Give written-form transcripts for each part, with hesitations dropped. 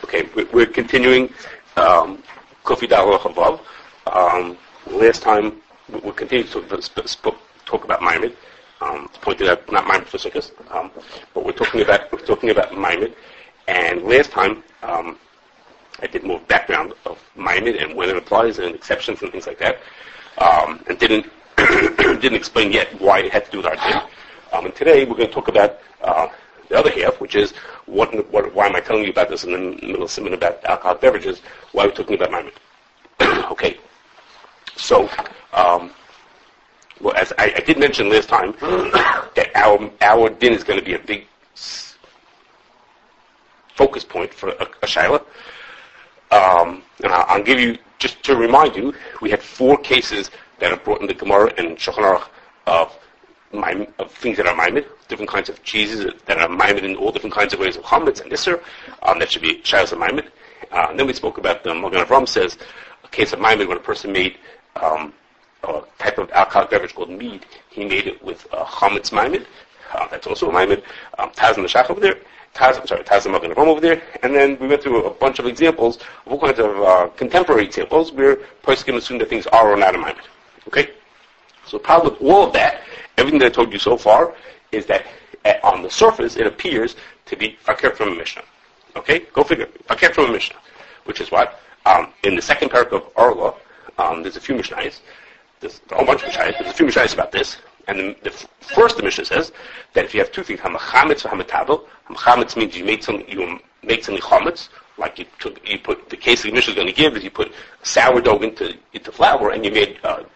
Okay, we're continuing Kofi Dalo Chavav. Last time we continued to talk about Maimid. Pointed out not Maimid for Sukkot, but we're talking about Maimid. And last time I did more background of Maimid and when it applies and exceptions and things like that, and didn't explain yet why it had to do with our din. And today we're going to talk about the other half, which is why am I telling you about this in the middle of something about alcoholic beverages? Why are we talking about Maimid? Okay, so well, as I did mention last time that our din is going to be a big focus point for a shaila. And I'll give you, just to remind you, we had 4 cases that are brought in the Gemara and Shulchan Aruch of things that are Maimid, different kinds of cheeses that are Maimid in all different kinds of ways of chametz and Isser. That should be shaylas of Maimid. And then we spoke about the Magen Avraham says a case of Maimid when a person made a type of alcoholic beverage called mead. He made it with chametz Maimid. That's also a Maimid. Taz and the Shach over there. Taz and Magen Avraham over there. And then we went through a bunch of examples of all kinds of contemporary examples where person can assume that things are or not a Maimid. Okay? So the problem with all of that, everything that I told you so far, is that on the surface it appears to be fakir from a Mishnah. Okay? Go figure. Fakir from a Mishnah. Which is what? In the second parak of Orla, there's a few Mishnayos. There's a whole bunch of Mishnayos. There's a few Mishnayos about this. And the first the Mishnah says that if you have 2 things, hamachametz or hamatabel. Hamachametz means you make something chametz. Like you put the case the Mishnah is going to give is you put sourdough into flour and you made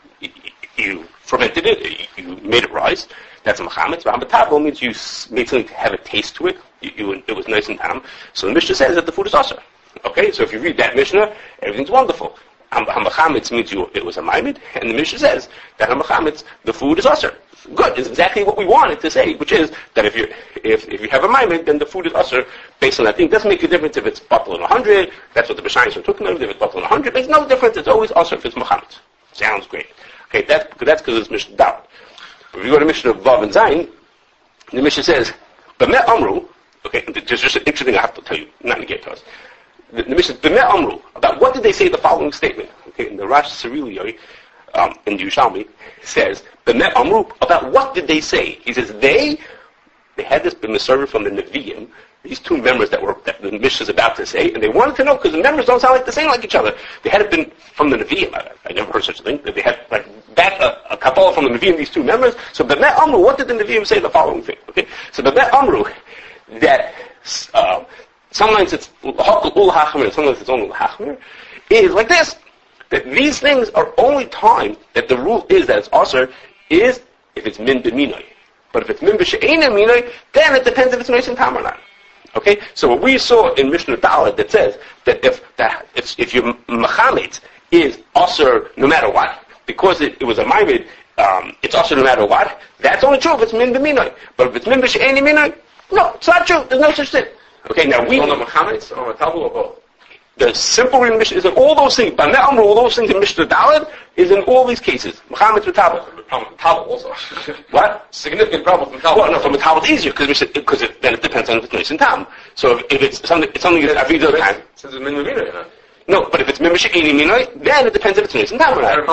you fermented it, you made it rise. That's a machametz. But hamatabel means you made something to have a taste to it. It was nice and tam. So the Mishnah says that the food is asur. Okay, so if you read that Mishnah, everything's wonderful. Hamachametz means it was a Maimid, and the Mishnah says that hamachametz, the food is asur. Good, is exactly what we wanted to say, which is that if you have a Maimid, then the food is asur based on that thing. It doesn't make a difference if it's bottle in 100. That's what the B'shayis are talking about. If it's bottle in 100, it makes no difference. It's always asur if it's machametz. Sounds great. Okay, that's because it's Mishnah Dalet. But if you go to Mishnah Vav and Zayin, the Mishnah says, "B'meh amru." Okay, just an interesting I have to tell you, not negate to us. The Mishnah B'meh amru, about what did they say the following statement? Okay, in the Rash Siriliyoi, in the Yerushalmi, says B'meh amru, about what did they say? He says they had this b'mesorah from the Nevi'im, these 2 members that the Mishnah is about to say, and they wanted to know because the members don't sound like the same like each other. They had it been from the Nevi'im. I never heard such a thing. They had like that a Kabbalah from the Nevi'im, these 2 members. So B'meh amru, what did the Nevi'im say the following thing? Okay, so B'meh amru, that sometimes it's ul hachmer, sometimes it's only hachmer, is like this, that these things are only time that the rule is that it's asur is if it's min b'minoi. But if it's min b'she'ena minoi, then it depends if it's nois and tam or not. Okay? So what we saw in Mishnah Dalet that says that if your machametz is asur no matter what, because it was a Maimid, it's asur no matter what, that's only true if it's min b'minoi. But if it's min b'she'ena minoi, no, it's not true. There's no such thing. Okay, now we... On the machametz or a tabel or both? The simple reading Mishnah is in all those things. But now all those things in Mishnah Dalet is in all these cases. Machametz with tabel. The problem with tabel also. What? Significant problem from tabel. Well, no, from a tabel it's easier because then it depends on if it's nice and tam. So if it's something that I read the other time. Since it's min b'minoi, no, but if it's mimish she'eni minoi, then it depends if it's nice and tam or not.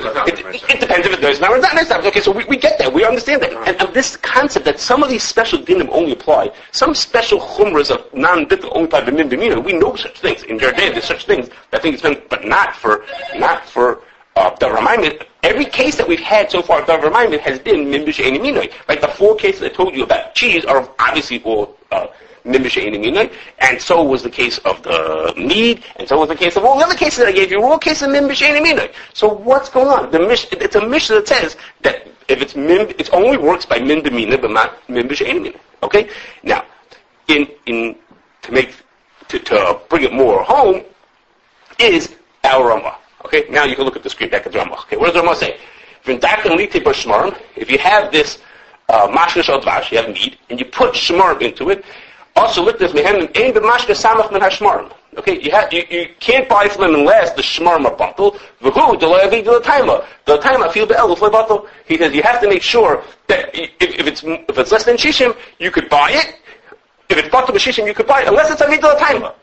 It depends if it's nice and tam or not. Okay, so we get that. We understand that. And this concept that some of these special dinim only apply, some special chumras of non-bittul only apply to min b'minoi, we know such things. In Jordan, there's such things. That thing is been, but not for the Ramaimid. Every case that we've had so far, the Ramaimid has been min b'she'eni minoi. Like the 4 cases I told you about cheese are obviously all and so was the case of the mead, and so was the case of all the other cases that I gave you, all cases of min b'she'eni minoi. So what's going on? It's a Mishnah that says that if it's min, it only works by min b'minoi, but not min b'she'eni minoi. Okay? Now, to bring it more home, is our Ramah. Okay? Now you can look at the screen back at the Ramah. Okay, what does the Ramah say? If you have this mashka shel dvash, you have mead, and you put shmarim into it, also look this mehem ein b'mashka samach min hashmarim. Okay, you can't buy from them unless the shmarim are bottle. V'hu d'lo yavi d'lo taima. D'lo taima fil be'el l'flei bottle. He says you have to make sure that if it's less than shishim, you could buy it. If it's bottle b'shishim, you could buy it unless it's avi d'lo taima.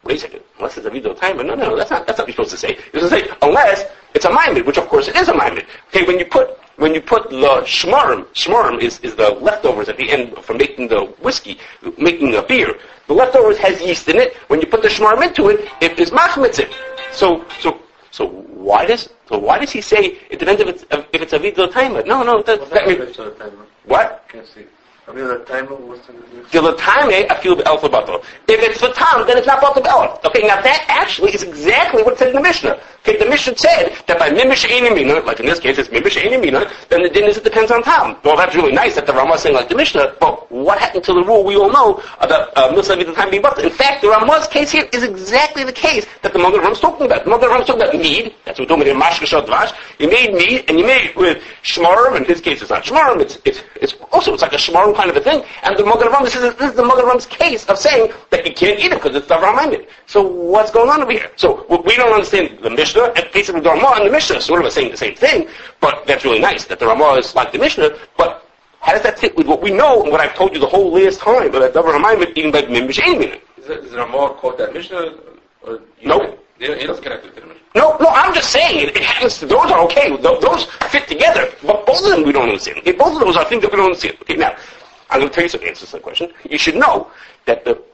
wait a second, unless it's a video timer. No, that's not what you're supposed to say. You're supposed to say, unless it's a maimed, which of course it is a maimed. Okay, when you put the shmarim is the leftovers at the end from making the whiskey, making a beer. The leftovers has yeast in it. When you put the shmarim into it, it is machmitzit. So why does he say it depends if it's a video timer? No, that means what? Can't see. I mean, the timer was The latame, I feel elf bato. If it's the tam, then it's not bato elf. Okay, now that actually is exactly what it said in the Mishnah. Okay, the Mishnah said that by mimish einimina, like in this case it's mimish einimina, then the din is it depends on tam. Well, that's really nice that the Ramah is saying like the Mishnah, but what happened to the rule we all know about milsa the time being bato? In fact, the Ramah's case here is exactly the case that the Magen Avraham is talking about. The Magen Avraham is talking about mead. That's what we're talking about in mashkashah dvash. You made mead, and you made it with shmarim. In his case, it's not shmarim. It's also it's like a shmarim kind of a thing. And the Magen Avraham, this is the Magen Avrahm's case of saying that you can't eat it because it's davar maimed. So what's going on over here? So we don't understand the Mishnah, and basically the Ramah and the Mishnah sort of are saying the same thing, but that's really nice that the Ramah is like the Mishnah, but how does that fit with what we know and what I've told you the whole last time about davar maimed eaten by mimish einimina? Is the Ramah quote that Mishnah? No. He doesn't connect it to the Mishnah. No, I'm just saying it happens to, those are okay, those fit together, but both of them we don't understand. Okay, both of those are things that we don't understand. Okay, now, I'm going to tell you some answers to the question. You should know that the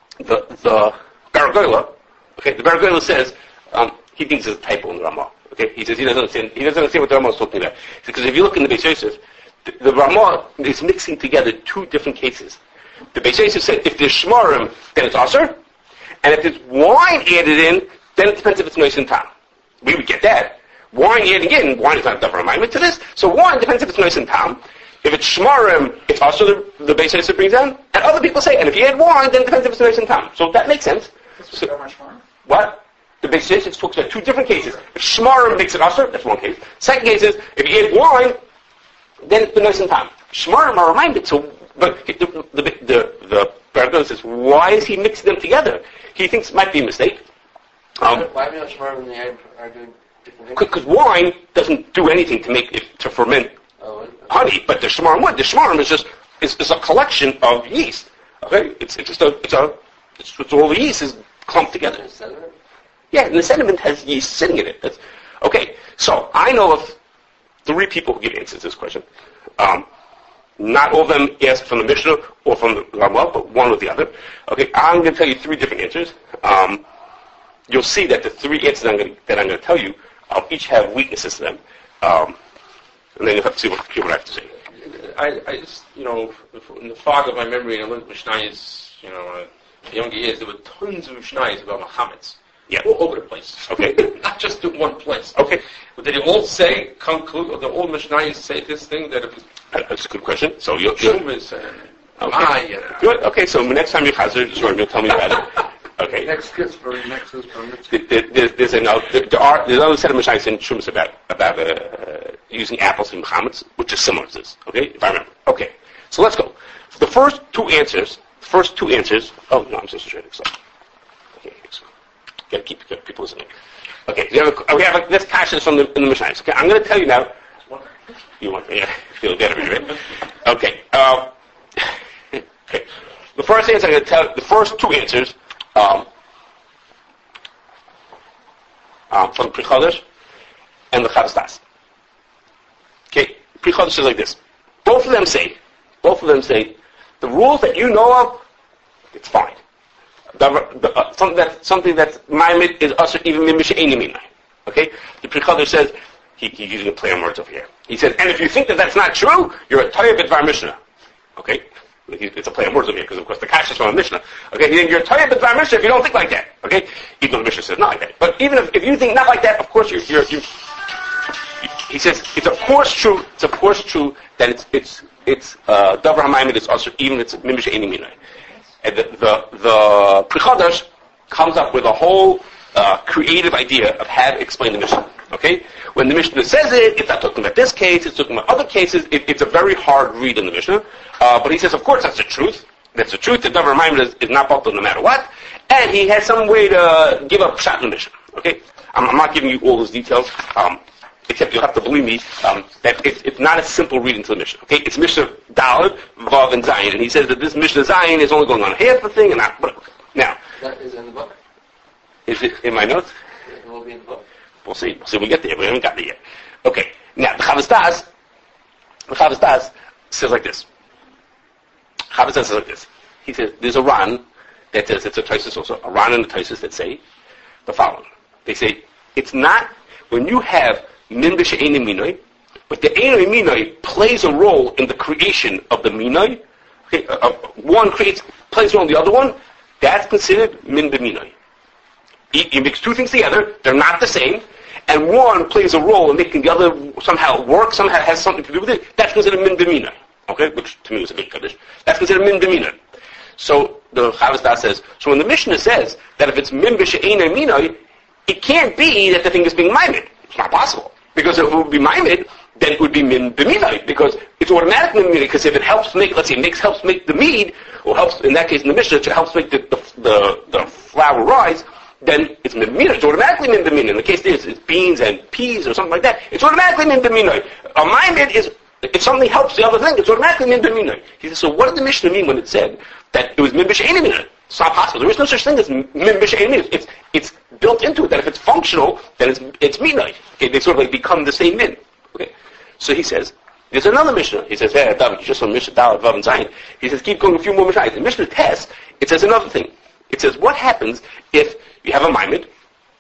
Baragola, okay, the Baragola says, he thinks there's a typo in the Ramah. Okay, he says he doesn't understand what the Ramah is talking about. Because if you look in the Beis Yosef, the Ramah is mixing together two different cases. The Beis Yosef said if there's shmarim, then it's aser, and if there's wine added in, then it depends if it's nice and tam. We would get that. Wine adding in, wine is not davar maimed to this, so wine depends if it's nice and tam. If it's shmarim, it's also the Beis Yosef brings down, and other people say, and if you add wine, then it depends if it's nice and tam. So that makes sense. So, what? The Beis Yosef talks about two different cases. If shmarim makes it aser, that's one case. Second case is, if you add wine, then it's the nice and tam. Shmarim are reminded, so, but the Baragola says, why is he mixing them together? He thinks it might be a mistake. why are shmarim and the egg are doing different things? Because wine doesn't do anything to make it, to ferment honey, but the shmarim would. The shmarim is just, is a collection of yeast. Okay? It's all the yeast is clumped together. Yeah, and the sediment has yeast sitting in it. That's, okay, so I know of 3 people who give answers to this question. Not all of them asked from the Mishnah or from the Ramah, but one or the other. Okay, I'm going to tell you 3 different answers. You'll see that the 3 answers that I'm going to tell you each have weaknesses to them. And then you'll have to see what I have to say. I just, in the fog of my memory, I learned Mishnayos, younger years, there were tons of Mishnayos about Muhammad's. Yeah. All over the place. Okay. Not just in one place. Okay. But did they all conclude, or did all Mishnayos say this thing that it was That's a good question. So you'll Shumas and Good. Okay, so next time you hazard, you'll tell me about it. Okay. Next is for There's another set of Mishnayos in Shumas about using apples in Muhammad's, which is similar to this. Okay, if I remember. Okay, so let's go. The first two answers. Oh no, I'm so distracted. So, okay, so gotta keep people listening. Okay, we have this kasha from the Mishnayos. Okay, I'm going to tell you now. You want to feel better, right? Okay. Okay. The first answer I'm going to tell. The first 2 answers. From Pri Chodesh and the Chavos Das. Okay, Pri Chodesh says like this. Both of them say, the rules that you know of, it's fine. Something that's maimed is also even mimish einimina. Okay, the Pri Chodesh says he's using a play on words over here. He says, and if you think that that's not true, you're a Toya B'Dvar Mishnah. Okay. It's a play on words over here because, of course, the Kash is from a Mishnah. Okay, you're Toya B'Dvar Mishnah if you don't think like that. Okay, even though the Mishnah says not like that. But even if you think not like that, of course you. He says it's of course true. It's of course true that it's Davar HaMaimed is also even it's Mimish Einimina. And the Pri Chodesh comes up with a whole creative idea of how to explain the Mishnah. Okay, when the Mishnah says it's not talking about this case. It's talking about other cases. It's a very hard read in the Mishnah. But he says, of course, that's the truth. That's the truth. The Davar HaMaimed is not bottled no matter what. And he has some way to give up shot in the Mishnah. Okay? I'm not giving you all those details, except you'll have to believe me that it's not a simple reading to the Mishnah. Okay? It's Mishnah Daled, Vav, and Zayin. And he says that this Mishnah Zayin is only going on half the thing and not. Now. That is in the book? Is it in my notes? It will be in the book. We'll see. We get there. We haven't got there yet. Okay. Now, the Chavos Das says like this. Chavos Das says like this. He says, there's a Ran that says, it's a Tosfos also, a Ran and a Tosfos that say the following. They say, it's not, when you have min b'she'enim minoi, but the einoi minoi plays a role in the creation of the minoi, okay, one plays a role in the other one, that's considered min b'minoi. You mix two things together, they're not the same, and one plays a role in making the other somehow work, somehow has something to do with it, that's considered min b'minoi. Okay, which to me was a big kaddish. That's considered min b'minoi. So the Chavos Das says, so when the Mishnah says that if it's min b'she'enim minoi, it can't be that the thing is being maimed. It's not possible. Because if it would be maimed, then it would be min b'minoi, because it's automatically min b'minoi, because if it helps make, let's say, helps make the mead, or helps, in that case in the Mishnah, it helps make the flour rise, then it's min b'minoi. It's automatically min b'minoi. In the case is it's beans and peas or something like that, it's automatically min b'minoi. A maimed is, if something helps the other thing, it's automatically min b'minoi. He says, so what did the Mishnah mean when it said that it was min b'she'enim minoi? It's not possible. There is no such thing as min b'she'enim minoi. It's built into it that if it's functional, then it's minoi. Okay, they sort of like become the same min. Okay, so he says, there's another Mishnah. He says, hey, David, you just on Mishnah Daled Vav and Zayin. He says, keep going a few more Mishnahs. In Mishnah Tes, it says another thing. It says, what happens if you have a maimed,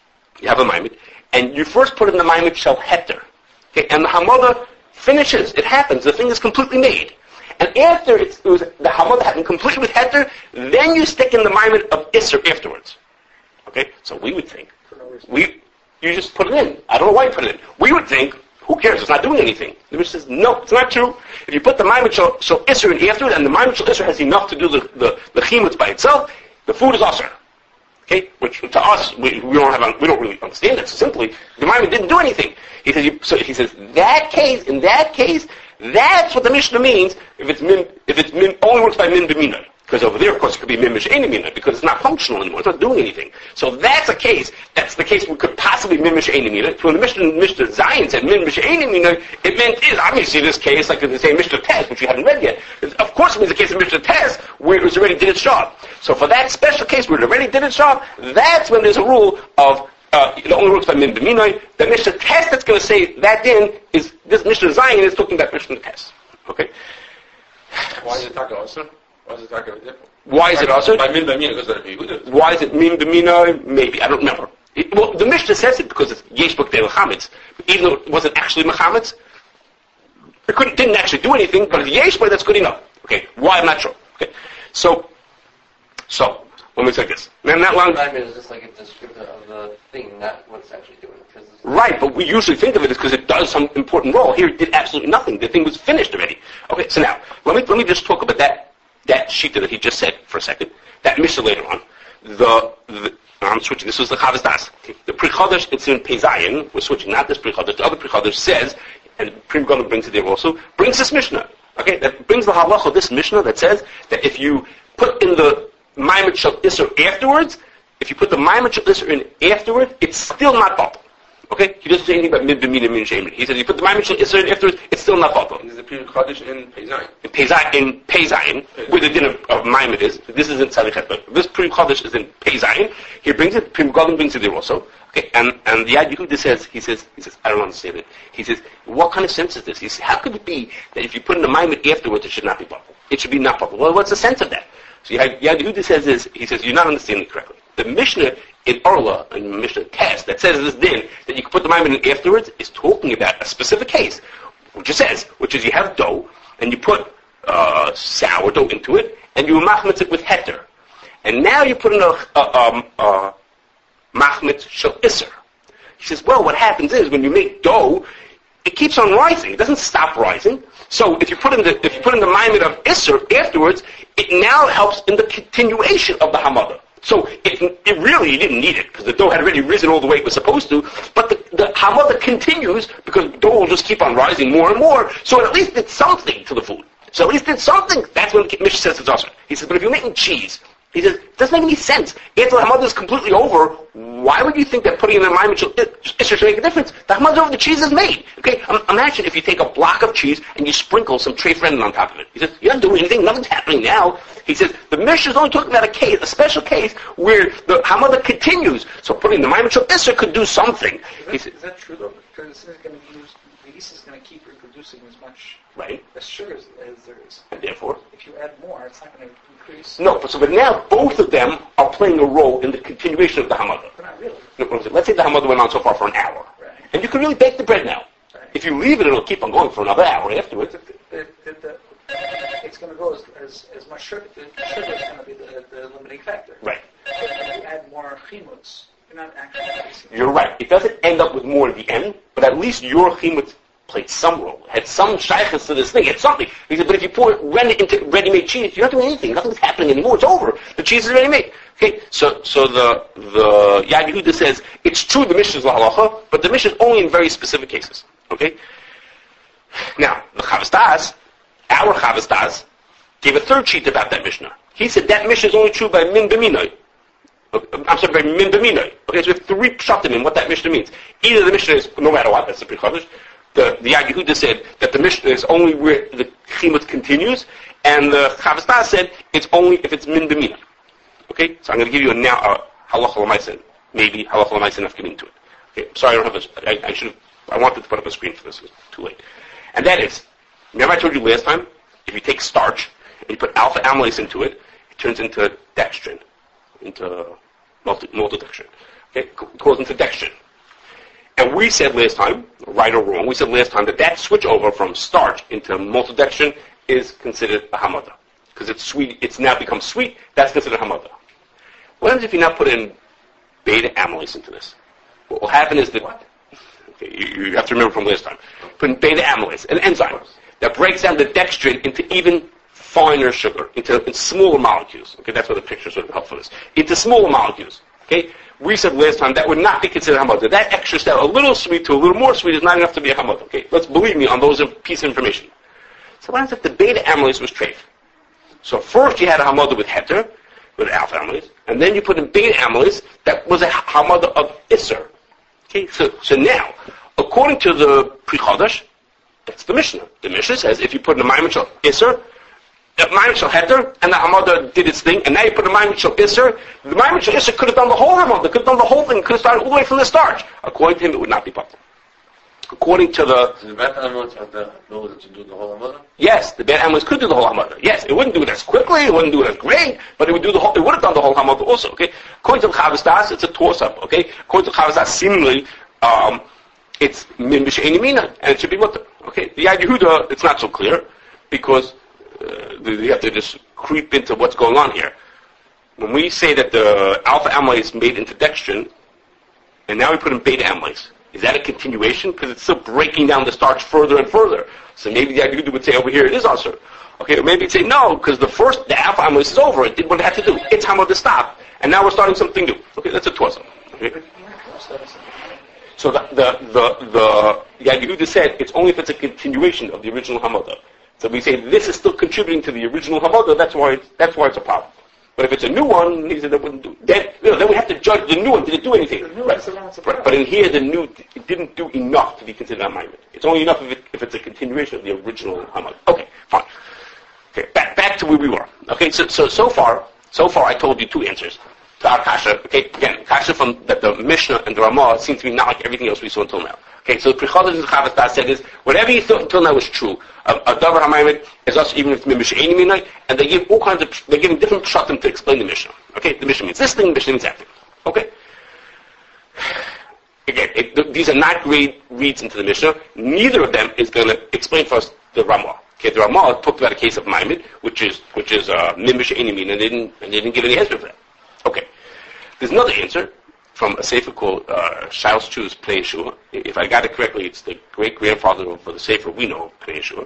and you first put in the maimed shel heter, okay, and the hamada finishes. It happens. The thing is completely made. And after it was the hamada had been completed with heter, then you stick in the maimed of isser afterwards. Okay, so we would think, you just put it in. I don't know why you put it in. We would think, who cares? It's not doing anything. The Mishnah says, no, it's not true. If you put the maimed shel isser in afterwards, and the maimed shel isser has enough to do the chimutz by itself, the food is asur. Okay, which to us we don't really understand it. So simply, the maimed didn't do anything. He says in that case, that's what the Mishnah means. If it's min only works by min b'minoi, because over there, of course, it could be min b'she'enim minoi because it's not functional anymore. It's not doing anything. So that's a case. That's the case we could possibly min b'she'enim minoi. So when the Mishnah Zayin said min b'she'enim minoi, it meant is obviously this case like the same Mishnah Tes, which we haven't read yet. Of course, it means the case of Mishnah Tes where it already did its job. So for that special case where it already did its job, that's when there's a rule of it only works by min b'minoi. The Mishnah Tes that's going to say that din is this Mishnah Zayin is talking about Mishnah Tes. Okay. Why is it talking also? Why is it talking different? Why is it also? By min b'minoi, because of the Yehuda. Why is it min b'minoi? Maybe I don't remember. Well, the Mishnah says it because it's yesh b'kdei l'chametz, even though it wasn't actually mechametz. It didn't actually do anything, but if yesh b'kdei, that's good enough. Okay. Why? I'm not sure. Okay. So let me say this. Man, that long. Maimed is just like a descriptor of the thing, not what it's actually doing. Right, but we usually think of it as because it does some important role. Here it did absolutely nothing. The thing was finished already. Okay, so now, let me just talk about that shita that he just said for a second. That Mishnah later on. I'm switching. This was the Chavos Das. The Pri Chodesh, it's in Pezayin. We're switching, not this Pri Chodesh. The other Pri Chodesh says, and Pri Chodesh brings it there also, brings this Mishnah. Okay, that brings the halacha, this Mishnah that says that if you put in the maimed shel isser afterwards, if you put the maimed shel isser in afterwards, it's still not batal. Okay? He doesn't say anything about min b'minoi min she'enim. He says you put the maimed shel isser in afterwards, it's still not batal. This is the Pri Chodesh in Pezayin. In Pezayin, where the din of maimed is. This is in Tzadichet, but this Pri Chodesh is in Pezayin. He brings it, Pri Chodesh brings it there also. Okay, and the Yad Yehuda says, he says, I don't understand it. He says, what kind of sense is this? He says, how could it be that if you put in the maimed afterwards, it should not be batal? It should be not batal. Well, what's the sense of that? So Yad Yehuda says he says, you're not understanding it correctly. The Mishnah in Orla, and Mishnah Tes, that says this din, that you can put the maimed in afterwards, is talking about a specific case, which is you have dough, and you put sourdough into it, and you machmitz it with heter. And now you put in a machmitz shel isser. He says, well, what happens is, when you make dough, it keeps on rising. It doesn't stop rising. So if you put in the maimed of isser afterwards, it now helps in the continuation of the hamada. So it really, you didn't need it, because the dough had already risen all the way it was supposed to, but the hamada continues, because the dough will just keep on rising more and more, so it at least did something to the food. So at least did something. That's when Mishnah says it's awesome. He says, but if you're making cheese, He says, it doesn't make any sense. After the Hamada is completely over, why would you think that putting in a Maimed should make a difference? The Hamada over the cheese is made. Okay, imagine if you take a block of cheese and you sprinkle some treif renin on top of it. He says, you're not doing anything, nothing's happening now. He says, the Mishnah is only talking about a special case, where the Hamada continues. So putting the Maimed Shel Isser could do something. Is that true though? Because it's going to use, the yeast is going to keep reproducing as much as sugar as there is. And therefore? If you add more, it's not going to increase. No, but now both of them are playing a role in the continuation of the Hamada. But not really. No, let's say the Hamada went on so far for an hour. Right. And you can really bake the bread now. Right. If you leave it, it'll keep on going for another hour afterwards. It's going to go as much sugar. The sugar is going to be the limiting factor. Right. If you add more chimuts, you're not actually increasing. You're right. It doesn't end up with more at the end, but at least your chimut played some role, had some shaykhs to this thing, had something. He said, but if you pour it into ready-made cheese, you're not doing anything. Nothing's happening anymore. It's over. The cheese is ready-made. Okay, so the Yad Yehuda says, it's true the Mishnah is lahalacha, but the Mishnah is only in very specific cases. Okay? Now, the Chavas Das, our Chavas Das, gave a third sheet about that Mishnah. He said that Mishnah is only true by min b'minoi. I'm sorry, by min b'minoi. Okay, so we have three pshatim in what that Mishnah means. Either the Mishnah is, no matter what, that's the pre-chodesh. The Yad Yehuda said that the Mishnah is only where the chimut continues, and the Chavas Das said it's only if it's min b'minoi. Okay, so I'm going to give you now halacha l'maisa, maybe halacha l'maisa enough getting into it. Okay, sorry, I don't have I wanted to put up a screen for this, it was too late. And that is, remember I told you last time, if you take starch and you put alpha amylase into it, it turns into dextrin, into maltodextrin. Okay, it goes into dextrin. And we said last time, right or wrong, we said last time that switch over from starch into maltodextrin is considered a hamada. Because it's sweet, it's now become sweet, that's considered hamada. What happens if you now put in beta amylase into this? What will happen is that, okay, you have to remember from last time, put in beta amylase, an enzyme that breaks down the dextrin into even finer sugar, into smaller molecules. Okay, that's what the picture sort of helps for this. Into smaller molecules. Okay, we said last time that would not be considered hamada. That extra step, a little sweet to a little more sweet, is not enough to be a hamada. Okay, let's believe me on those piece of information. So what happens if the beta amylase was treif? So first you had a hamada with heter, with alpha amylase, and then you put in beta amylase that was a hamada of isser. Okay, so now, according to the pre-chodesh, that's the Mishnah. The Mishnah says if you put in a maimed shel isser, the maimed shel heter, and the hamada did its thing, and now you put a maimed shel isser, the maimed shel isser could have done the whole hamada, could have done the whole thing, could have started all the way from the starch. According to him, it would not be possible. According to the... So the bad amylase have the ability to do the whole hamada? Yes, the bad amylase could do the whole hamada. Yes, it wouldn't do it as quickly, it wouldn't do it as great, but it would have done the whole hamada also, okay? According to the Chavas Das, it's a toss-up, okay? According to the Chavas Das, seemingly, it's min b'she'eni mina, and it should be mutter, okay? The Yad Yehuda, it's not so clear, because you have to just creep into what's going on here. When we say that the alpha amylase is made into dextrin, and now we put in beta amylase, is that a continuation? Because it's still breaking down the starch further and further. So maybe the Yad Yehuda would say over here it is also. Okay, or maybe it'd say no, because the alpha amylase is over. It did what it had to do. It's hamada to stop, and now we're starting something new. Okay, that's a toss-up. Okay. So the Yad Yehuda said it's only if it's a continuation of the original hamada. So we say this is still contributing to the original hamada. That's why it's a problem. But if it's a new one, he said that wouldn't do. Then we have to judge the new one. Did it do anything? Right. But in here, the new it didn't do enough to be considered a maimed. It's only enough if it's a continuation of the original hamada. Okay, fine. Okay, back to where we were. Okay, so far I told you two answers to our kasha. Okay, again, kasha from that the Mishnah and the Ramah seem to be not like everything else we saw until now. Okay, so the Pre-Chodesh and the Chavas Das said is whatever you thought until now was true. A davar hamaimed is also even if it's b'she'eni mina, and they give all kinds of they're giving different pshatim to explain the Mishnah. Okay, the Mishnah means this thing, the Mishnah means that thing. Okay. Again, these are not great reads into the Mishnah. Neither of them is going to explain for us the Ramah. Okay, the Ramah talked about a case of maimed, which is min b'she'eni mina, and they didn't give any answer for that. Okay, there's another answer from a sefer called Shail's Choose Pnei Yeshua. If I got it correctly, it's the great-grandfather of the sefer we know, Pnei Yeshua.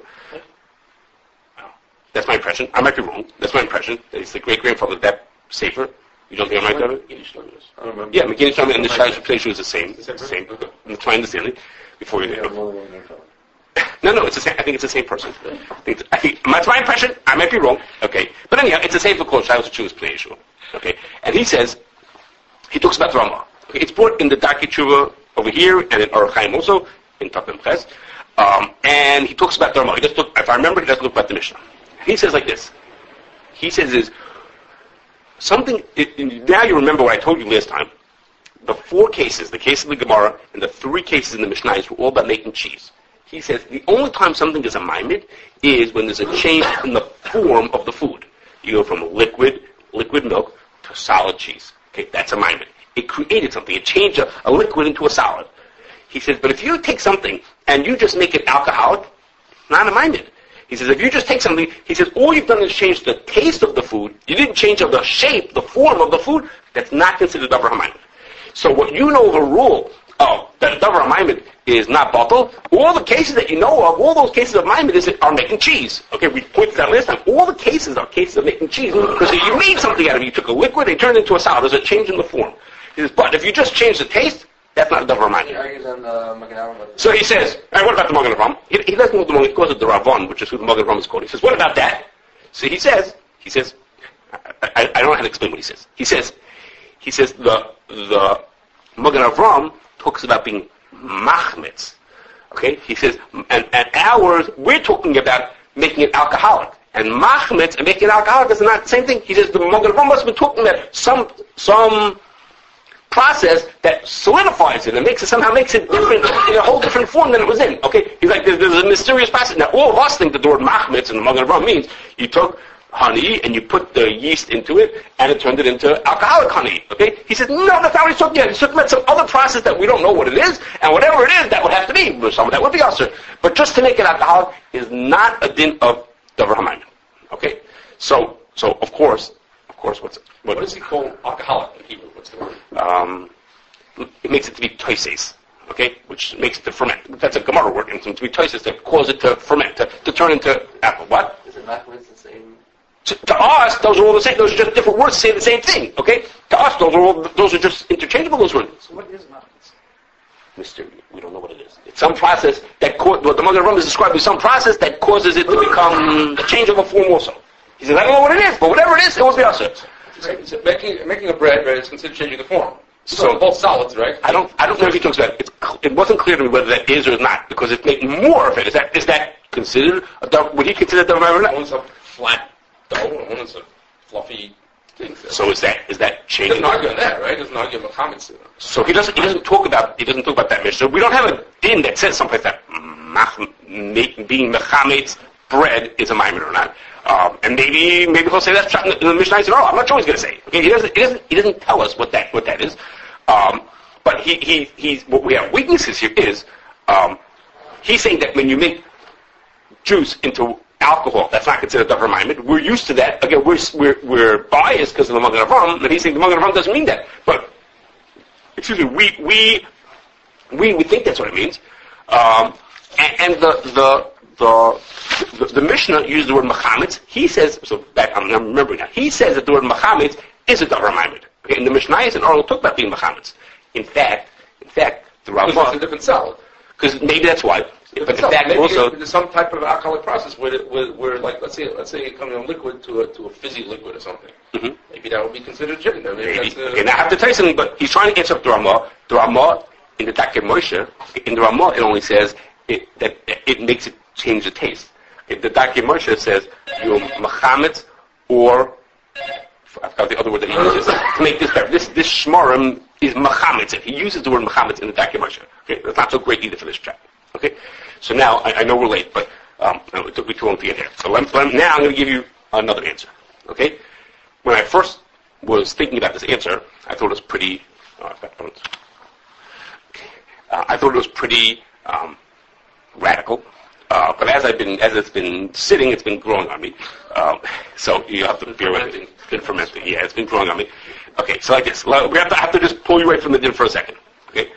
That's my impression. I might be wrong. That's my impression. That it's the great-grandfather of that sefer. You don't think I might have it? I don't remember. Yeah, McGinnis Shlomo and the Shail's Choose Pnei Yeshua is the same. It's the same. That's my understanding. Before you No, it's the same. I think it's the same person. I think that's my impression. I might be wrong. Okay, but anyhow, it's a sefer called Shail's Choose Pnei Yeshua. Okay, and he talks about the Ramah. Okay, it's brought in the Darkei Tshuva over here, and in Orach Chaim also, in Tapim Ches. And he talks about the Ramah. If I remember, he doesn't look about the Mishnah. He says like this. He says now you remember what I told you last time. The 4 cases, the case of the Gemara, and the 3 cases in the Mishnah were all about making cheese. He says the only time something is a maimed is when there's a change in the form of the food. You go from liquid milk to solid cheese. Okay, that's a maimed. It created something. It changed a liquid into a solid. He says, but if you take something and you just make it alcoholic, not a maimed. He says, if you just take something, he says, all you've done is change the taste of the food. You didn't change the shape, the form of the food. That's not considered davar hamaimed. So what you know of a rule that davar hamaimed is not bottle, all the cases that you know of, all those cases of maimed are making cheese. Okay, we pointed that last time. All the cases are cases of making cheese because you made something out of it. You took a liquid and turned it into a solid. There's a change in the form. He says, but if you just change the taste, that's not davar hamaimed. So he says, all right, what about the Magen Avraham? He doesn't know the Magen, he calls it the Ravon, which is who the Magen Avraham is called. He says, what about that? So he says, I don't know how to explain what he says. He says the Magen Avraham talks about being machmitz. Okay? He says, and ours, we're talking about making it alcoholic. And machmitz and making it alcoholic is not the same thing. He says the Magen Avraham must have been talking about some process that solidifies it and somehow makes it different in a whole different form than it was in. Okay? He's like, there's a mysterious process. Now, all of us think that the word machmitz in the Magen Avraham means you took honey and you put the yeast into it and it turned it into alcoholic honey. Okay? He said, no, that's not what he's talking about. He's talking about some other process that we don't know what it is, and whatever it is, that would have to be. Some of that would be usher. But just to make it alcoholic is not a din of davar hamaimed. Okay? So of course, what does he call alcoholic in Hebrew? What's the word? It makes it to be toises, okay, which makes it to ferment. That's a Gemara word, and to be toises to cause it to ferment, to turn into apple. What? Is it not the same? To us, those are all the same. Those are just different words to say the same thing. Okay. To us, those are just interchangeable. Those words. So what is machmitz? Mystery. We don't know what it is. It's some process that what the Magen Avraham is describing is some process that causes it to become a change of a form also. He says, I don't know what it is, but whatever it is, it will be usher. So making a bread, right, is considered changing the form. So both solids, right? I don't know if he talks about it. It wasn't clear to me whether that is or is not, because it's making more of it. Is that considered? Would he consider that davar hamaimed? One's a flat dough, and one is a fluffy thing. So is that changing? He doesn't argue on that, right? He doesn't argue on the comments. So he doesn't talk about that Mishnah. We don't have a din that says someplace that being mechametz bread is a maimed or not. And maybe he'll say that's in the Mishnah. He said, I'm not sure he's going to say. Okay, he doesn't tell us what that is. But he's what we have weaknesses here is he's saying that when you make juice into alcohol, that's not considered davar hamaimed. We're used to that. Again, we're biased because of the Magen Avraham, and he's saying the Magen Avraham doesn't mean that. But excuse me, we think that's what it means. And the Mishnah uses the word mechametz. He says, I'm remembering now. He says that the word mechametz is a davar hamaimed. Okay, and the Mishnah and Arlo talk about being mechametz. In fact, the Ramah. Because it's a different salad. Because maybe that's why. But in fact, maybe also there's some type of alcoholic process where like let's say it comes from liquid to a fizzy liquid or something. Mm-hmm. Maybe that would be considered gin. Maybe. Okay, now I have to tell you something, but he's trying to answer the Ramah. The Ramah in the Darkei Moshe, in the Ramah, it only says that it makes it change the taste. The Darkei Moshe says you're mechametz or I forgot the other word that he uses to make this better. This shmarim is mechametz. He uses the word mechametz in the Darkei Moshe. Okay, that's not so great either for this chapter. Okay, so now I know we're late, but it took me too long to get here. So now I'm going to give you another answer. Okay, when I first was thinking about this answer, I thought it was pretty. I thought it was pretty radical. But as it's been sitting, it's been growing on me. So you have to bear with it. It's been fermenting. Yeah, it's been growing on me. Okay, so like this. We have to just pull you right from the din for a second. Okay.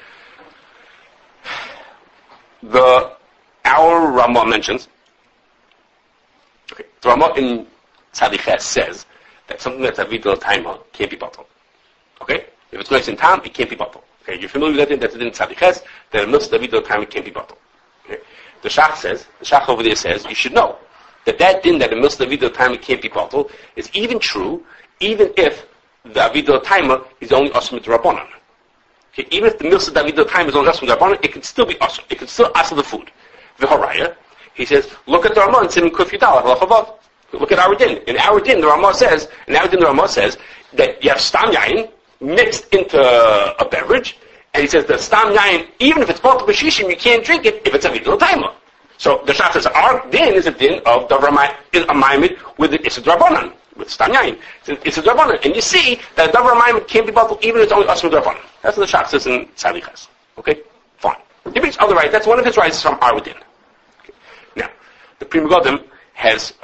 Our Ramah mentions. Okay, the Ramah in Tzadiches says that something that's avidah taima can't be bottled. Okay, if it's nice in time, it can't be bottled. Okay, you're familiar with that? That's in Tzadiches that a mitzvah avidah taima can't be bottled. Okay. The Shach over there says, you should know that din that a mitzvah avidah taima can't be bottled is even true, even if the Avidah Taima is only Asr Midrabanan. Okay, even if the Milsa Avidah Taima is only Asr Midrabanan, it can still be Asr. It can still Asr the food. V'haraya, he says, look at the Ramah in Sinim Kuf Yudal, Halachavav. Look at our din. In our din, the Ramah says that you have Stam Yain mixed into a beverage, and he says the Stam Yain, even if it's bought b'shishim, you can't drink it if it's Avidah Taima. So the Shach says our din is a din of the Ramah is a Maimid with the Issa Drabanan, with Stam Yain. It's a Drabanan. And you see that the Maimid can't be bottled even if it's only Asr Drabanan. That's what the Shach says in Salichas. Okay? Fine. He brings other rights. That's one of his rights from our din. Okay. Now, the Pri Megadim has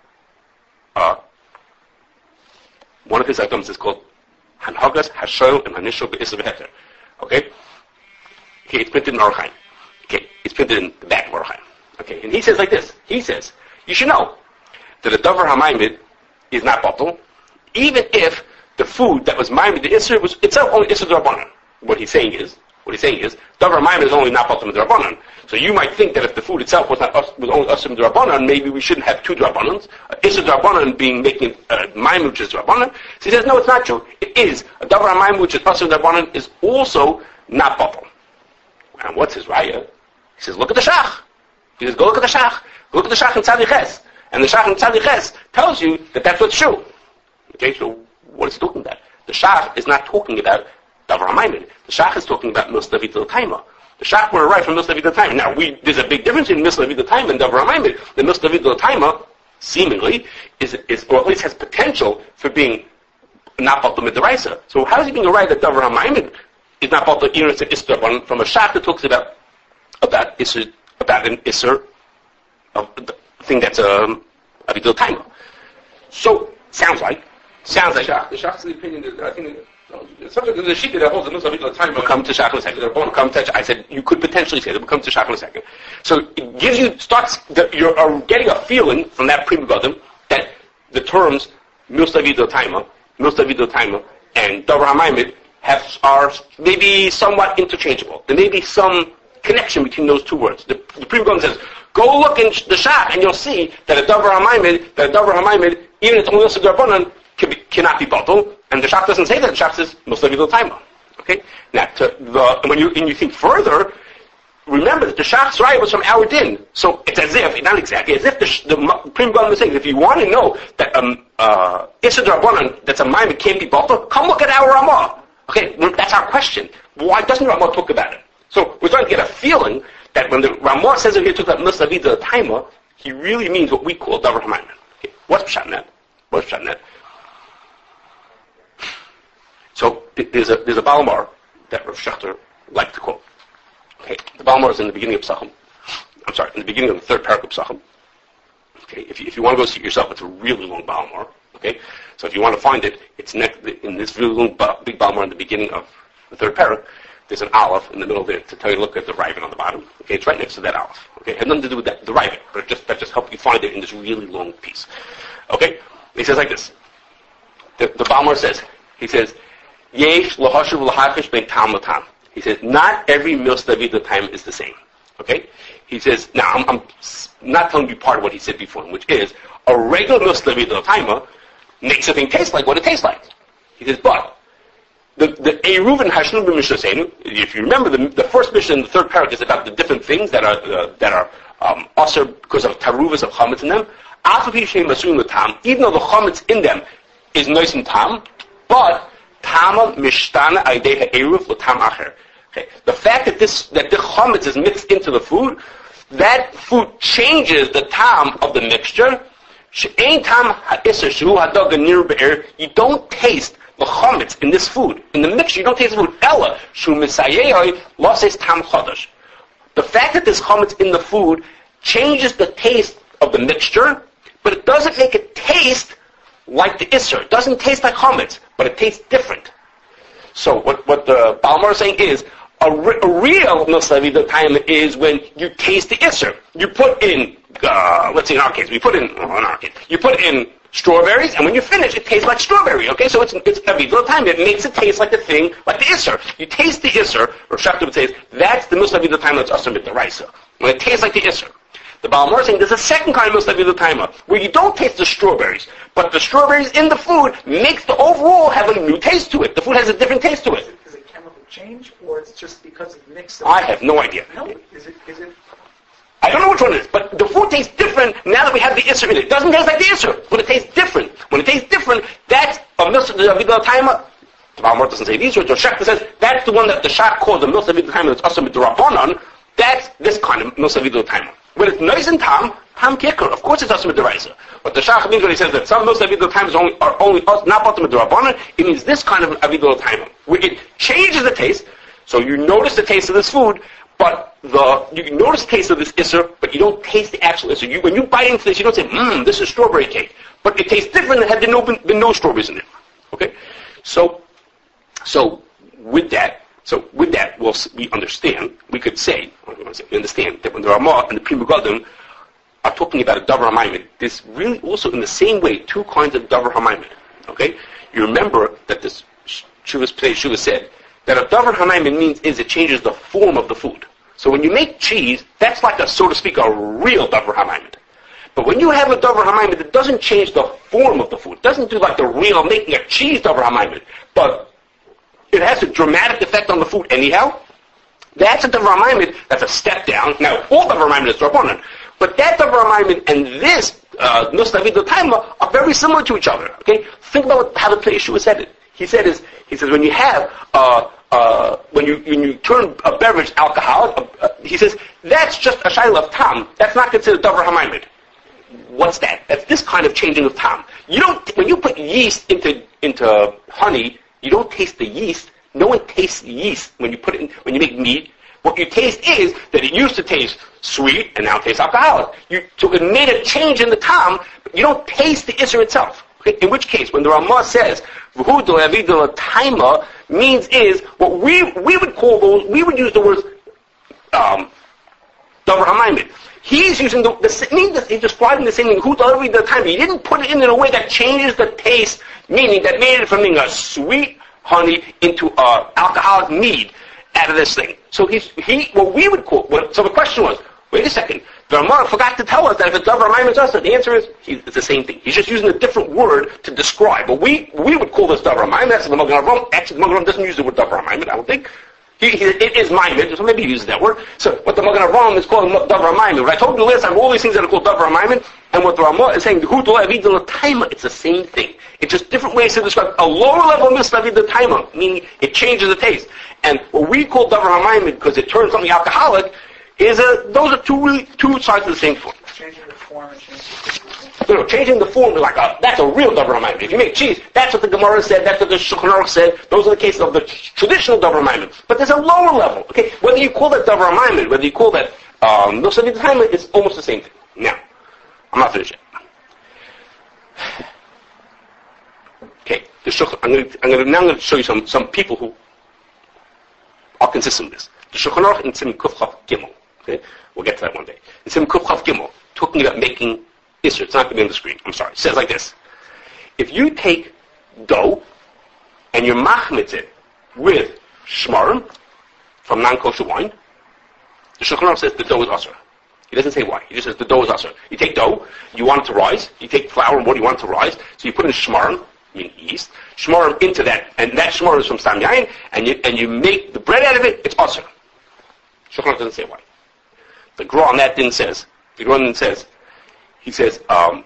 one of his items is called Hanhagas Hashoil and Hanishol Be'Issa Beheter. Okay? Okay, it's printed in Orchaim. Okay, it's printed in the back of Orchaim. Okay, and he says like this. He says, you should know that a Davar HaMaimid is not bottle, even if the food that was Maimid the Isser was itself only Isser D'Rabbanan. What he's saying is, Davar HaMaimid is only not bottle D'Rabbanan. So you might think that if the food itself was only Isser D'Rabbanan, maybe we shouldn't have two D'Rabbanans. Isser D'Rabbanan being making Maimid which is D'Rabbanan. So he says, no, it's not true. It is. A Davar HaMaimid which is Isser D'Rabbanan is also not bottle. And what's his raya? He says, look at the Shach. He says, go look at the Shach. Look at the Shach in Tzadi Ches. And the Shach in Tzadi Ches tells you that that's what's true. Okay, so what is he talking about? The Shach is not talking about Davar HaMaimid. The Shach is talking about Milsa Avidah Taima. The Shach were right from Milsa Avidah Taima. Now, there's a big difference in Milsa Avidah Taima and Davar HaMaimid. The Milsa Avidah Taima, seemingly, is, or at least has potential for being not Batal Midaraisa. So how is he being right that Davar HaMaimid is not Batal Iris and Isra from a Shach that talks about an Isser, of the thing that's Avidah Taima. So, sounds like the Shach's opinion is, I think, it's something there's a sheet that holds the Milsa Avidah Taima. We'll come to Shach in a second. I said you could potentially say that. We'll come to Shach in a second. So it gives you, you're getting a feeling from that Pri Megadim that the terms Milsa Avidah Taima, and Davar HaMaimid are maybe somewhat interchangeable. There may be some connection between those two words. The Pri Megadim says, go look in the Shach and you'll see that a Davar HaMaimid, even if it's only Milsa D'Rabbanan, cannot be bottled. And the Shach doesn't say that. The Shach says Milsa Avidah Taima. Okay. Now, when you think further, remember that the Shach's raya was from our din. So it's as if, not exactly, as if the Pri Megadim is saying, if you want to know that Issa D'Rabbanan, that's a Maimid, can't be bottled, come look at our Ramah. Okay, that's our question. Why doesn't Ramah talk about it? So we're trying to get a feeling that when the Ramah says that he talks about Milsa Avidah Taima, he really means what we call Davar HaMaimid. Okay, what's Pshat in that? So there's a Balmar that Rav Shechter liked to quote. Okay, the Balmar is in the beginning of Psachim. I'm sorry, in the beginning of the third parak of Psachim. Okay, if you want to go see it yourself, it's a really long Balmar. Okay, so if you want to find it, it's next in this really long big Balmar in the beginning of the third parak. There's an aleph in the middle there to tell you to look at the Raven on the bottom. Okay, it's right next to that aleph. Okay, it had nothing to do with that, the Raven, but that just helped you find it in this really long piece. Okay, he says like this. The Balmar says, Yesh lahashuv lahafish ben tam latam. He says, not every Milsa Avidah Taima is the same. Okay? He says, now I'm not telling you part of what he said before, which is, a regular Milsa Avidah Taima makes a thing taste like what it tastes like. He says, but the Eruv and Hashnun b'Mishnasenu, if you remember, the first mission in the third paragraph is about the different things that are also because of taruvas of chametz in them. Even though the chametz in them is nice and tam, but tama mishtana aideha eruv l'tam acher. Okay, the fact that the chametz is mixed into the food, that food changes the tam of the mixture. She'ein tam ha'isser shehu hadog nir be'er. You don't taste the chametz in this food. In the mixture, you don't taste the food. Ella shu misayehoi loses tam chadash. The fact that there's chametz in the food changes the taste of the mixture, but it doesn't make it taste like the Isser. It doesn't taste like chametz, but it tastes different. So what the Balmar is saying is, a real Milsa Avidah Taima is when you taste the Isser. You put in, let's say in our case, you put in strawberries, and when you finish, it tastes like strawberry, okay? So it's Avidah Taima. It makes it taste like the thing, like the Isser. You taste the Isser, or Shachta would say, that's the Milsa Avidah Taima that's Asr Midaraisa. When it tastes like the Isser. The Baal Mor is saying there's a second kind of milsa vidul taima, where you don't taste the strawberries, but the strawberries in the food makes the overall have a new taste to it. The food has a different taste to it. Is it chemical change, or it's just because of the mix? I have no idea. No, is it? I don't know which one it is, but the food tastes different now that we have the Isser in it. It doesn't taste like the Isser, but it tastes different. When it tastes different, that's a milsa vidul taima. The Baal Mor doesn't say these words. The Shach says that's the one that the Shach calls the milsa vidul taima that's also midrabanan. That's this kind of milsa vidul taima. When it's nice and tam kicker, of course it's also midraisa. But the Shach means when he says that some milsa vidul taimas are only not bottom midrabanan, it means this kind of avidul taima, where it changes the taste. So you notice the taste of this food, but you can notice the taste of this isser, but you don't taste the actual isser. When you bite into this, you don't say, this is strawberry cake. But it tastes different than had been no strawberries in it. Okay? So with that, we understand, we could say, we understand that when the Ramah and the Pri Megadim are talking about a Davar HaMaimed, there's really also in the same way two kinds of Davar HaMaimed. Okay? You remember that this Shuvah said that a Davar HaMaimed means it changes the form of the food. So when you make cheese, that's like so to speak, a real Davar HaMaimed. But when you have a Davar HaMaimed, it doesn't change the form of the food. It doesn't do like the real making a cheese Davar HaMaimed. But it has a dramatic effect on the food anyhow. That's a Davar HaMaimed, that's a step down. Now, all Davar HaMaimed is Rabbanan. But that Davar HaMaimed and this milsa vidul taima are very similar to each other. Okay? Think about how the Yeshua said it. He says when you have when you turn a beverage alcoholic, he says that's just a shayla of tam. That's not considered Davar HaMaimed. What's that? That's this kind of changing of tam. When you put yeast into honey, you don't taste the yeast. No one tastes the yeast when you make meat. What you taste is that it used to taste sweet and now it tastes alcoholic. So it made a change in the tam, but you don't taste the isser itself. Okay? In which case, when the Ramah says v'hu do'avidul taima, means is what we would call those. We would use the words Davar HaMaimed. He's using he's describing the same thing. Who do'avidul taima? He didn't put it in a way that changes the taste, meaning that made it from being a sweet honey into alcoholic mead out of this thing. So what we would call. So the question was, wait a second. The Ramah forgot to tell us that if it's Davar HaMaimed also, the answer is it's the same thing. He's just using a different word to describe. But we would call this Davar HaMaimed. That's the Magen Avraham. Actually, the Magen Avraham doesn't use the word Davar HaMaimed, I don't think. It is Maimed, so maybe he uses that word. So what the Magen Avraham is calling Davar HaMaimed. What I told you last time, all these things that are called Davar HaMaimed, and what the Ramah is saying, it's the same thing. It's just different ways to describe a lower level milsa vidul taima, meaning it changes the taste. And what we call Davar HaMaimed, because it turns something alcoholic, those are two sides of the same coin. Changing the form and changing the form, that's a real Davar HaMaimed. If you make cheese, that's what the Gemara said, that's what the Shulchan Aruch said. Those are the cases of the traditional Davar HaMaimed. But there's a lower level. Okay, whether you call that Davar HaMaimed, whether you call that milsa vidul taima, it's almost the same thing. Now, I'm not finished yet. Okay, I'm going to show you some people who are consistent with this. The Shulchan Aruch in Siman Kuf Chav Gimel. Okay, we'll get to that one day. In Siman Kuf Chav Gimel, talking about making isser. It's not going to be on the screen. I'm sorry. It says like this: if you take dough and you machmitz it with shmarim from non-kosher wine, the Shulchan Aruch says the dough is asur. He doesn't say why. He just says the dough is asur. You take dough, you want it to rise. You take flour and water, you want it to rise. So you put in shmarim, meaning yeast, shmarim into that, and that shmarim is from stam yain, and you make the bread out of it. It's asur. Shulchan Aruch doesn't say why. The Gra on that then says, he says, the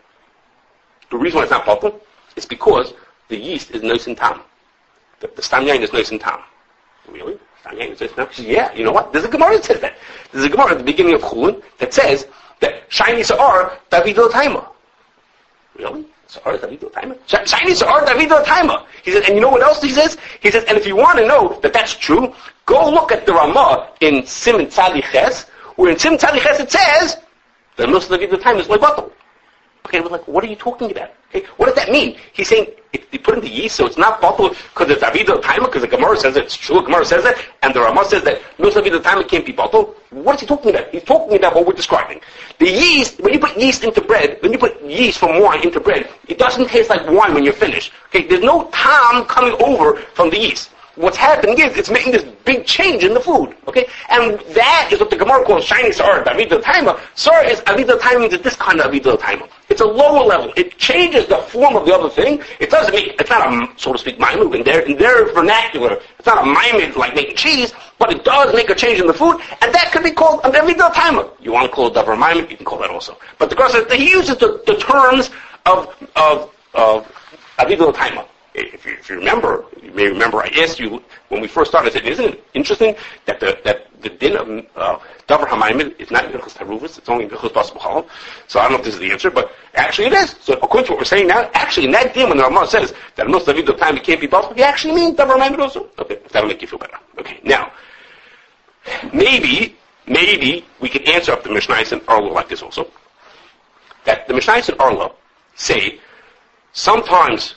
reason why it's not patur is because the yeast is nice and tam. The stam yain is nice and tam. Really? Stam yain is nice and tam? Says, yeah, you know what? There's a Gemara that says that. There's a Gemara at the beginning of Chulin that says that shiny sa'ar davidul taima. Really? Sa'ar davidul taima? Shiny sa'ar davidul taima. He says, and you know what else he says? He says, and if you want to know that that's true, go look at the Ramah in Siman Tzadi Ches, where in Siman Tzadi Ches it says that milsa vidul taima is loibatul. Okay, we're like, what are you talking about? Okay, what does that mean? He's saying you put in the yeast, so it's not batul because it's avidul taima, because the Gemara says it, it's true. The Gemara says that, and the Ramah says that milsa vidul taima can't be batul. What is he talking about? He's talking about what we're describing. The yeast, when you put yeast into bread, when you put yeast from wine into bread, it doesn't taste like wine when you're finished. Okay, there's no tam coming over from the yeast. what's happening is it's making this big change in the food, okay? And that is what the Gemara calls shiny sar, Avidah Taima. Sar is Avidah Taima means it's this kind of Avidah Taima. It's a lower level. It changes the form of the other thing. It doesn't make, it's not a, so to speak, maimu. In their vernacular, it's not a maimed like making cheese, but it does make a change in the food, and that could be called an Avidah Taima. You want to call it davar maimed, you can call that also. But the Gemara says that he uses the terms of Avidah Taima. If you remember, you may remember I asked you when we first started, I said, isn't it interesting that the din of davar hamayimid is not in Hilchos Taruvos, it's only in Hilchos Bas B'chol? So I don't know if this is the answer, but actually it is. So according to what we're saying now, actually in that din when the Ramah says that most of the time it can't be possible, he actually means davar hamayimid also. Okay, that'll make you feel better. Okay, now, maybe we can answer up the Mishnayos and Arlo like this also. That the Mishnayos and Arlo say sometimes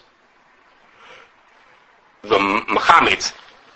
the machametz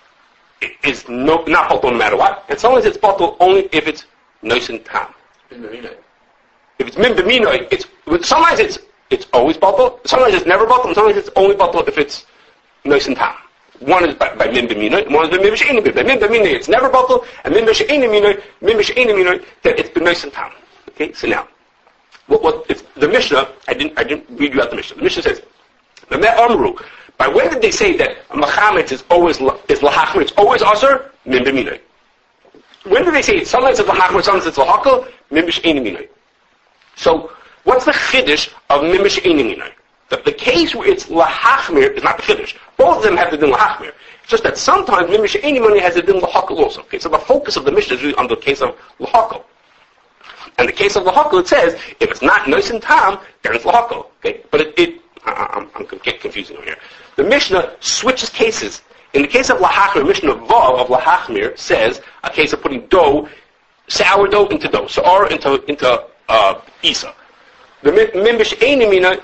is not bottled no matter what, and sometimes it's bottled only if it's nice and tam. If it's min b'minoi, sometimes it's always bottled, sometimes it's never bottled, and sometimes it's only bottled if it's nice and tam. One is by min b'minoi, and one is by min b'she'eni b'minoi. By min b'minoi it's never bottled, and min b'she'eni b'minoi that it's been nice and tam. Okay, so now, what if the Mishnah? I didn't read you out the Mishnah. The Mishnah says, the Amru. By when did they say that machametz is lahachmer, it's always aser? Min b'minoi. When did they say it? Sometimes it's lahachmer, sometimes it's lahakal, min b'she'eni minoi. So, what's the chiddush of min b'she'eni minoi? The case where it's lahachmer is not the chiddush. Both of them have the din lahachmer. It's just that sometimes min b'she'eni minoi has the din lahakal also. Okay, so the focus of the Mishnah is really on the case of lahakal. And the case of lahakal, it says, if it's not nice and tam, then it's lahakal. Okay, but I'm getting confusing over here. The Mishnah switches cases. In the case of lahachmir, Mishnah Vav of lahachmir says a case of putting sourdough into dough, sour into isa. The mimish einimina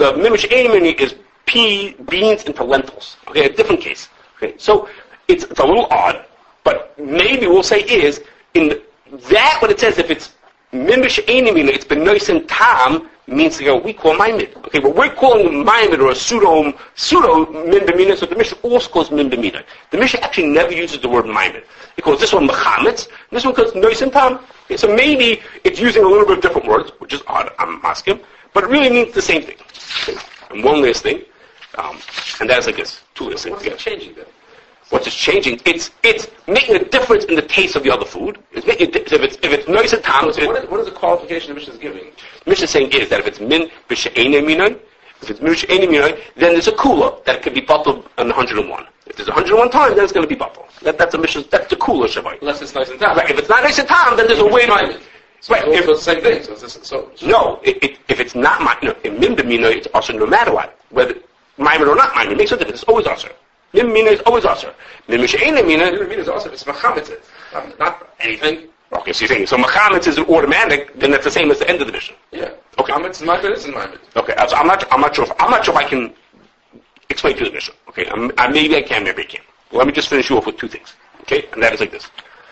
is beans into lentils. Okay, a different case. Okay, so it's a little odd, but maybe we'll say is in that what it says if it's mimish einimina, it's been nice and tam. Means to go, we call Maimid. Okay, but we're calling Maimid or a pseudo min b'minah, so the Mishnah also calls min b'minah. The Mishnah actually never uses the word Maimid. It calls this one Mechametz, and this one calls Nois and Tam. Okay, so maybe it's using a little bit of different words, which is odd, I'm asking, but it really means the same thing. Okay. And one last thing, and that is like this, two last things. What's it changing then? What's it changing? It's making a difference in the taste of the other food. It's making if it's nice and tam. What is the qualification the Mishnah is giving? The Mishnah is saying is that if it's min b'she'enei minoi, then there's a kula that could be bottled on 101. If there's 101 times, then it's going to be bottled. That's a Mishnah. That's the kula shavai. Unless it's nice and tam. Right. If it's not nice and tam, then there's a way to. So right. If it's the same thing. No. If it's not in min b'minoi, it's also no matter what, whether maimed or not maimed. It makes no difference. It's always also. Min mina is always aser. Min mishe'ena mina is also it's machametz, not anything. Okay, so you're saying so machametz is automatic, then that's the same as the end of the Mishnah. Yeah. Okay. Machametz is maimed, isn't maimed. Okay, so I'm not sure if I can explain to the Mishnah. Okay, maybe I can, maybe I can't. Well, let me just finish you off with two things. Okay, and that is like this.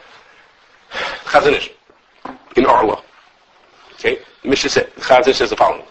Chazon Ish in Arla. Okay, the Mishnah Chazon Ish says the following: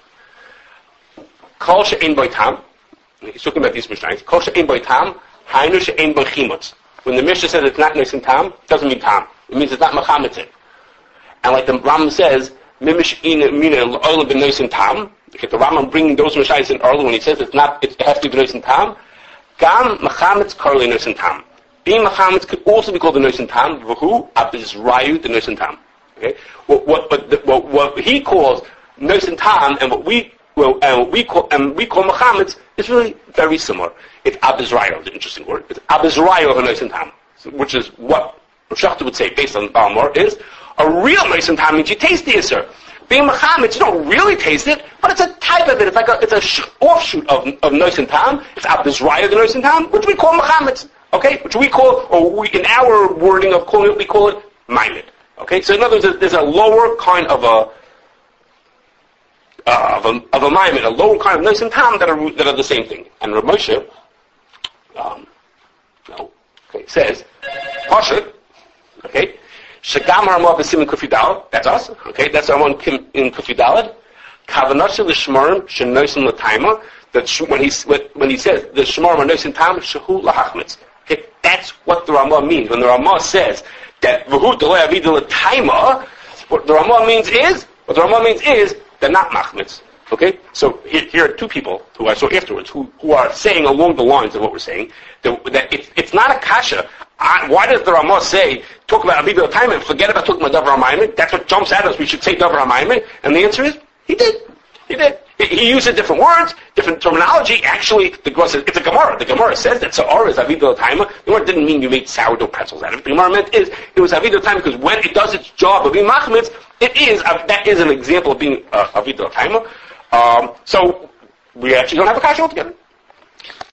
Kol she'en bo tam. He's talking about these Mishnayos. Kol she'en bo tam, hainu she'en bo chimutz. When the Mishnah says it's not nice and tam, it doesn't mean tam. It means it's not machametzin. And like the Rambam says, mimish mina l'olam ben nice and tam. Okay, the Rambam bringing those Mishnayos in early when he says it has to be nice and tam. Gam machametz karli nice and tam. Being machametz could also be called the nice and tam. V'hu abizrayu the nice and tam. Okay, what he calls nice and tam and what we call machametz is really very similar. It's abizrayo, the interesting word. It's abizrayo of a nice and tam, which is what Shachta would say based on Balmor is a real nice and tam means you taste the Yisr. Being machametz, you don't really taste it, but it's a type of it. It's like it's a offshoot of nice and tam. It's abizrayo the nice and tam, which we call machametz. Okay, which we call, in our wording of calling it, we call it maimed. Okay, so in other words, there's a lower kind of a maimed, a lower kind of nice and tam that are the same thing. And Rav Moshe, says, Pashat, okay, Shagam Haramav B'Simin Kufidal, that's us, okay, that's our one in Kufidalad, Kavanasha L'Shmarim Shenoisim L'Taima, that when he says the Shmarim are Noisim Tam, Shehu L'Hachmetz. Okay, That's what the Ramah means. When the Ramah says that v'hu delay avidah l'taima, what the Ramah means is they're not machmitz. Okay? So here are two people who I saw afterwards who are saying along the lines of what we're saying, that it's not a kasha. Why does the Ramah say, talk about avidah l'taima and forget about talking about davar hamayim? That's what jumps at us. We should say davar hamayim. And the answer is, he did. He uses different words, different terminology. Actually, the Gemara says, it's a Gemara. The Gemara says that Sa'ar is avidah l'taima. The Gemara didn't mean you made sourdough pretzels out of it. The Gemara meant it was avidah l'taima because when it does its job of being machmitz, that is an example of being avidah l'taima. So we actually don't have a kasha altogether.